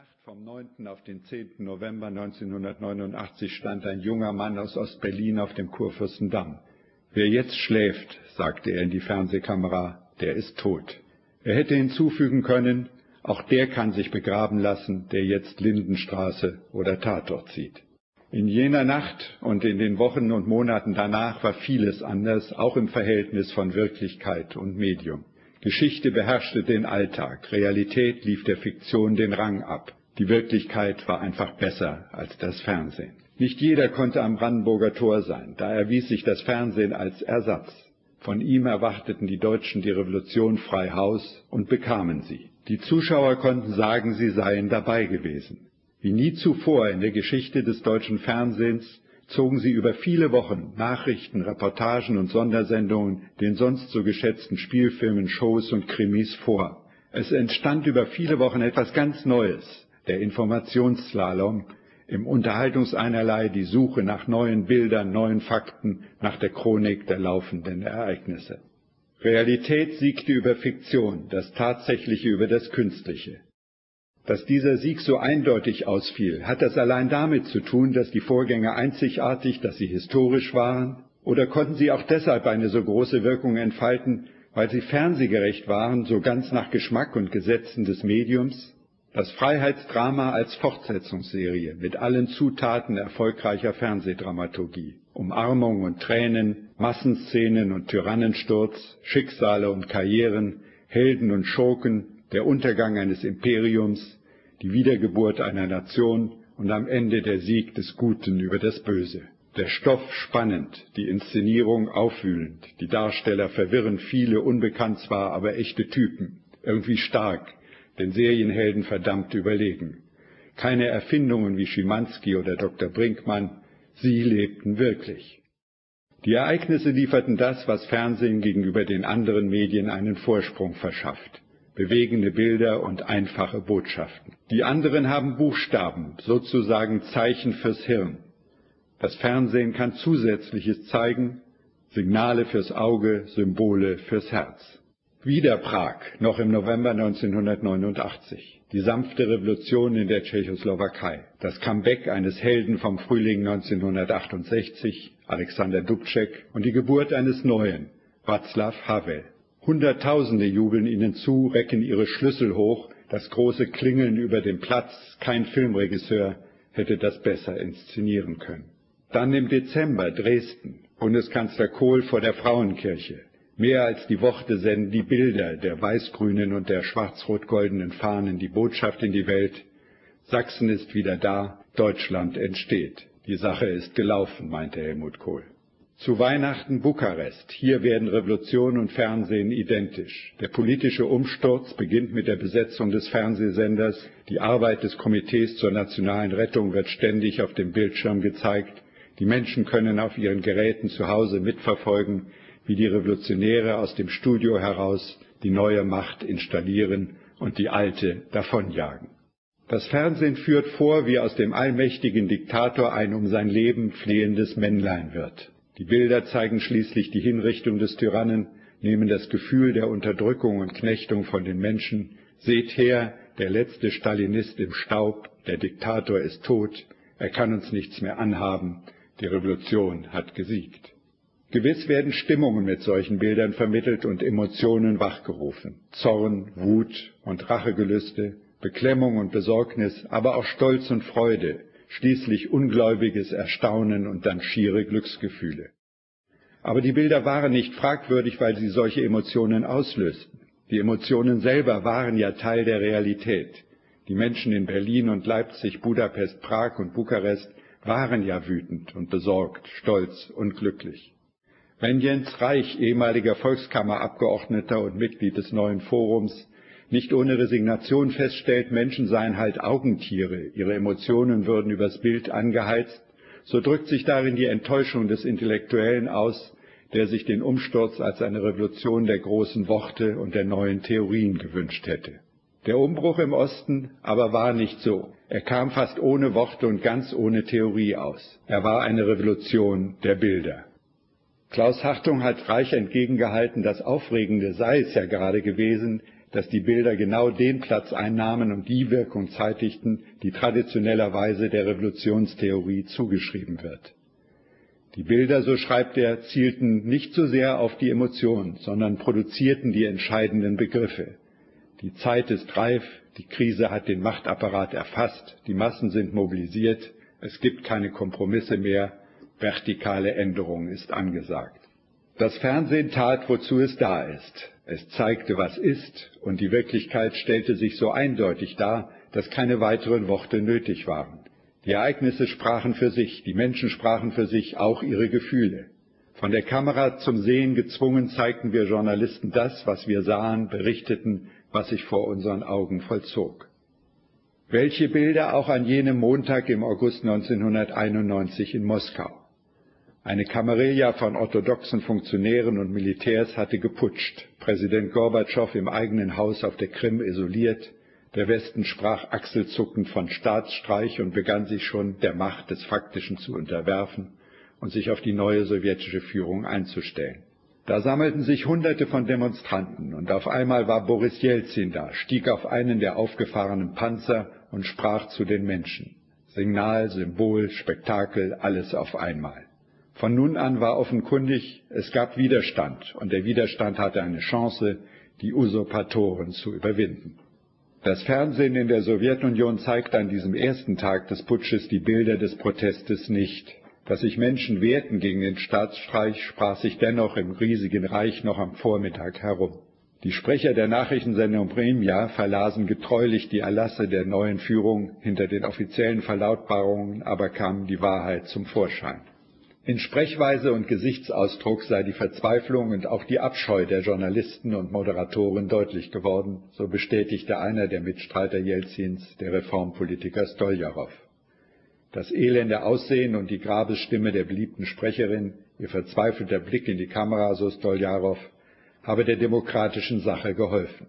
Nacht vom 9. auf den 10. November 1989 stand ein junger Mann aus Ostberlin auf dem Kurfürstendamm. »Wer jetzt schläft«, sagte er in die Fernsehkamera, »der ist tot.« Er hätte hinzufügen können, auch der kann sich begraben lassen, der jetzt Lindenstraße oder Tatort sieht. In jener Nacht und in den Wochen und Monaten danach war vieles anders, auch im Verhältnis von Wirklichkeit und Medium. Geschichte beherrschte den Alltag, Realität lief der Fiktion den Rang ab. Die Wirklichkeit war einfach besser als das Fernsehen. Nicht jeder konnte am Brandenburger Tor sein, da erwies sich das Fernsehen als Ersatz. Von ihm erwarteten die Deutschen die Revolution frei Haus und bekamen sie. Die Zuschauer konnten sagen, sie seien dabei gewesen. Wie nie zuvor in der Geschichte des deutschen Fernsehens zogen sie über viele Wochen Nachrichten, Reportagen und Sondersendungen den sonst so geschätzten Spielfilmen, Shows und Krimis vor. Es entstand über viele Wochen etwas ganz Neues, der Informationsslalom, im Unterhaltungseinerlei die Suche nach neuen Bildern, neuen Fakten, nach der Chronik der laufenden Ereignisse. Realität siegte über Fiktion, das Tatsächliche über das Künstliche. Dass dieser Sieg so eindeutig ausfiel, hat das allein damit zu tun, dass die Vorgänge einzigartig, dass sie historisch waren? Oder konnten sie auch deshalb eine so große Wirkung entfalten, weil sie fernsehgerecht waren, so ganz nach Geschmack und Gesetzen des Mediums? Das Freiheitsdrama als Fortsetzungsserie mit allen Zutaten erfolgreicher Fernsehdramaturgie. Umarmung und Tränen, Massenszenen und Tyrannensturz, Schicksale und Karrieren, Helden und Schurken, der Untergang eines Imperiums, die Wiedergeburt einer Nation und am Ende der Sieg des Guten über das Böse. Der Stoff spannend, die Inszenierung aufwühlend, die Darsteller verwirrend viele unbekannt zwar, aber echte Typen, irgendwie stark, den Serienhelden verdammt überlegen. Keine Erfindungen wie Schimanski oder Dr. Brinkmann, sie lebten wirklich. Die Ereignisse lieferten das, was Fernsehen gegenüber den anderen Medien einen Vorsprung verschafft. Bewegende Bilder und einfache Botschaften. Die anderen haben Buchstaben, sozusagen Zeichen fürs Hirn. Das Fernsehen kann Zusätzliches zeigen, Signale fürs Auge, Symbole fürs Herz. Wieder Prag, noch im November 1989. Die sanfte Revolution in der Tschechoslowakei. Das Comeback eines Helden vom Frühling 1968, Alexander Dubček, und die Geburt eines Neuen, Václav Havel. Hunderttausende jubeln ihnen zu, recken ihre Schlüssel hoch, das große Klingeln über dem Platz, kein Filmregisseur hätte das besser inszenieren können. Dann im Dezember Dresden, Bundeskanzler Kohl vor der Frauenkirche. Mehr als die Worte senden die Bilder der weiß-grünen und der schwarz-rot-goldenen Fahnen die Botschaft in die Welt. Sachsen ist wieder da, Deutschland entsteht. Die Sache ist gelaufen, meinte Helmut Kohl. Zu Weihnachten Bukarest. Hier werden Revolution und Fernsehen identisch. Der politische Umsturz beginnt mit der Besetzung des Fernsehsenders. Die Arbeit des Komitees zur nationalen Rettung wird ständig auf dem Bildschirm gezeigt. Die Menschen können auf ihren Geräten zu Hause mitverfolgen, wie die Revolutionäre aus dem Studio heraus die neue Macht installieren und die alte davonjagen. Das Fernsehen führt vor, wie aus dem allmächtigen Diktator ein um sein Leben flehendes Männlein wird. Die Bilder zeigen schließlich die Hinrichtung des Tyrannen, nehmen das Gefühl der Unterdrückung und Knechtung von den Menschen. Seht her, der letzte Stalinist im Staub, der Diktator ist tot, er kann uns nichts mehr anhaben, die Revolution hat gesiegt. Gewiss werden Stimmungen mit solchen Bildern vermittelt und Emotionen wachgerufen. Zorn, Wut und Rachegelüste, Beklemmung und Besorgnis, aber auch Stolz und Freude, schließlich ungläubiges Erstaunen und dann schiere Glücksgefühle. Aber die Bilder waren nicht fragwürdig, weil sie solche Emotionen auslösten. Die Emotionen selber waren ja Teil der Realität. Die Menschen in Berlin und Leipzig, Budapest, Prag und Bukarest waren ja wütend und besorgt, stolz und glücklich. Wenn Jens Reich, ehemaliger Volkskammerabgeordneter und Mitglied des Neuen Forums, nicht ohne Resignation feststellt, Menschen seien halt Augentiere, ihre Emotionen würden übers Bild angeheizt, so drückt sich darin die Enttäuschung des Intellektuellen aus, der sich den Umsturz als eine Revolution der großen Worte und der neuen Theorien gewünscht hätte. Der Umbruch im Osten aber war nicht so. Er kam fast ohne Worte und ganz ohne Theorie aus. Er war eine Revolution der Bilder. Klaus Hartung hat Reich entgegengehalten, das Aufregende sei es ja gerade gewesen, dass die Bilder genau den Platz einnahmen und die Wirkung zeitigten, die traditionellerweise der Revolutionstheorie zugeschrieben wird. Die Bilder, so schreibt er, zielten nicht so sehr auf die Emotion, sondern produzierten die entscheidenden Begriffe. Die Zeit ist reif, die Krise hat den Machtapparat erfasst, die Massen sind mobilisiert, es gibt keine Kompromisse mehr, vertikale Änderung ist angesagt. Das Fernsehen tat, wozu es da ist. Es zeigte, was ist, und die Wirklichkeit stellte sich so eindeutig dar, dass keine weiteren Worte nötig waren. Die Ereignisse sprachen für sich, die Menschen sprachen für sich, auch ihre Gefühle. Von der Kamera zum Sehen gezwungen, zeigten wir Journalisten das, was wir sahen, berichteten, was sich vor unseren Augen vollzog. Welche Bilder auch an jenem Montag im August 1991 in Moskau. Eine Kamerilla von orthodoxen Funktionären und Militärs hatte geputscht, Präsident Gorbatschow im eigenen Haus auf der Krim isoliert, der Westen sprach achselzuckend von Staatsstreich und begann sich schon der Macht des Faktischen zu unterwerfen und sich auf die neue sowjetische Führung einzustellen. Da sammelten sich Hunderte von Demonstranten und auf einmal war Boris Jelzin da, stieg auf einen der aufgefahrenen Panzer und sprach zu den Menschen. Signal, Symbol, Spektakel, alles auf einmal. Von nun an war offenkundig, es gab Widerstand und der Widerstand hatte eine Chance, die Usurpatoren zu überwinden. Das Fernsehen in der Sowjetunion zeigte an diesem ersten Tag des Putsches die Bilder des Protestes nicht. Dass sich Menschen wehrten gegen den Staatsstreich, sprach sich dennoch im riesigen Reich noch am Vormittag herum. Die Sprecher der Nachrichtensendung Vremja verlasen getreulich die Erlasse der neuen Führung, hinter den offiziellen Verlautbarungen aber kam die Wahrheit zum Vorschein. In Sprechweise und Gesichtsausdruck sei die Verzweiflung und auch die Abscheu der Journalisten und Moderatoren deutlich geworden, so bestätigte einer der Mitstreiter Jelzins, der Reformpolitiker Stoljarow. Das elende Aussehen und die Grabesstimme der beliebten Sprecherin, ihr verzweifelter Blick in die Kamera, so Stoljarow, habe der demokratischen Sache geholfen.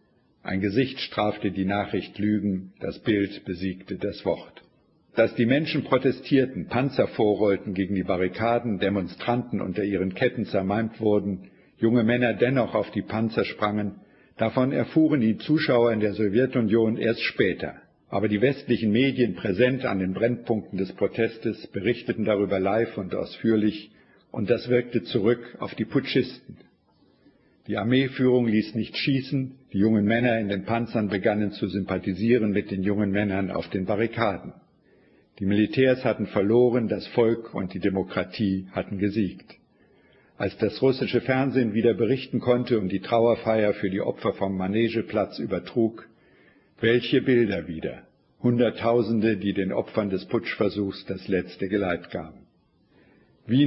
Ein Gesicht strafte die Nachricht Lügen, das Bild besiegte das Wort. Dass die Menschen protestierten, Panzer vorrollten gegen die Barrikaden, Demonstranten unter ihren Ketten zermalmt wurden, junge Männer dennoch auf die Panzer sprangen, davon erfuhren die Zuschauer in der Sowjetunion erst später. Aber die westlichen Medien, präsent an den Brennpunkten des Protestes, berichteten darüber live und ausführlich, und das wirkte zurück auf die Putschisten. Die Armeeführung ließ nicht schießen, die jungen Männer in den Panzern begannen zu sympathisieren mit den jungen Männern auf den Barrikaden. Die Militärs hatten verloren, das Volk und die Demokratie hatten gesiegt. Als das russische Fernsehen wieder berichten konnte und die Trauerfeier für die Opfer vom Manegeplatz übertrug, welche Bilder wieder! Hunderttausende, die den Opfern des Putschversuchs das letzte Geleit gaben. Wie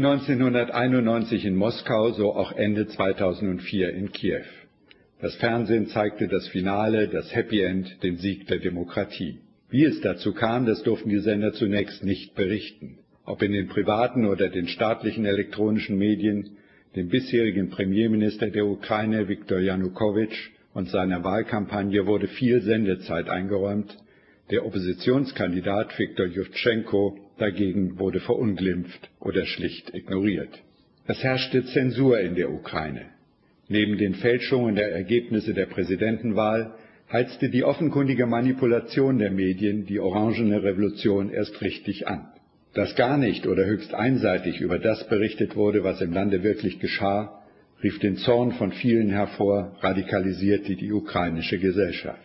1991 in Moskau, so auch Ende 2004 in Kiew. Das Fernsehen zeigte das Finale, das Happy End, den Sieg der Demokratie. Wie es dazu kam, das durften die Sender zunächst nicht berichten. Ob in den privaten oder den staatlichen elektronischen Medien, dem bisherigen Premierminister der Ukraine, Viktor Janukowitsch, und seiner Wahlkampagne wurde viel Sendezeit eingeräumt. Der Oppositionskandidat Viktor Juschtschenko dagegen wurde verunglimpft oder schlicht ignoriert. Es herrschte Zensur in der Ukraine. Neben den Fälschungen der Ergebnisse der Präsidentenwahl heizte die offenkundige Manipulation der Medien die Orangene Revolution erst richtig an. Dass gar nicht oder höchst einseitig über das berichtet wurde, was im Lande wirklich geschah, rief den Zorn von vielen hervor, radikalisierte die ukrainische Gesellschaft.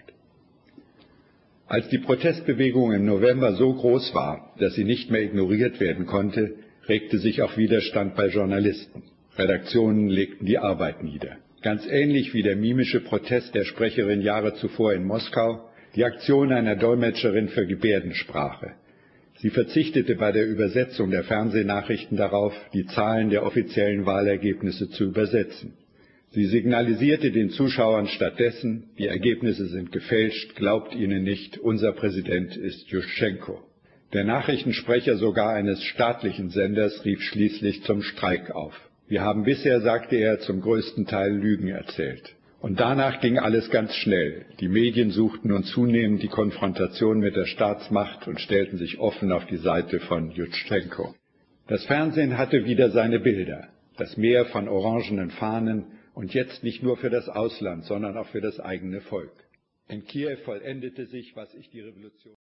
Als die Protestbewegung im November so groß war, dass sie nicht mehr ignoriert werden konnte, regte sich auch Widerstand bei Journalisten. Redaktionen legten die Arbeit nieder. Ganz ähnlich wie der mimische Protest der Sprecherin Jahre zuvor in Moskau, die Aktion einer Dolmetscherin für Gebärdensprache. Sie verzichtete bei der Übersetzung der Fernsehnachrichten darauf, die Zahlen der offiziellen Wahlergebnisse zu übersetzen. Sie signalisierte den Zuschauern stattdessen, die Ergebnisse sind gefälscht, glaubt ihnen nicht, unser Präsident ist Juschtschenko. Der Nachrichtensprecher sogar eines staatlichen Senders rief schließlich zum Streik auf. Wir haben bisher, sagte er, zum größten Teil Lügen erzählt. Und danach ging alles ganz schnell. Die Medien suchten nun zunehmend die Konfrontation mit der Staatsmacht und stellten sich offen auf die Seite von Juschtschenko. Das Fernsehen hatte wieder seine Bilder. Das Meer von orangenen Fahnen Und jetzt nicht nur für das Ausland, sondern auch für das eigene Volk. In Kiew vollendete sich, was ich die Revolution